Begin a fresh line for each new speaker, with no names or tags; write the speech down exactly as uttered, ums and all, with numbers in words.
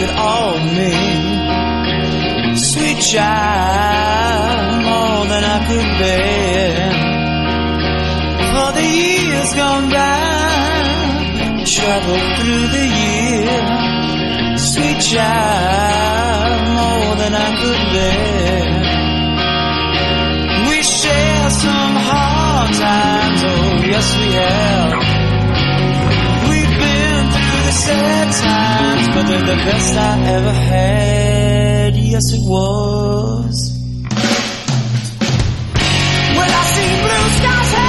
it all mean? Sweet child, more than I could bear. For the years gone by, travel through the year. Sweet child, more than I could bear. We share some hard times, oh yes we have. We've been through the sad times, but they're the best I ever had. Yes it was. Well, I see blue skies.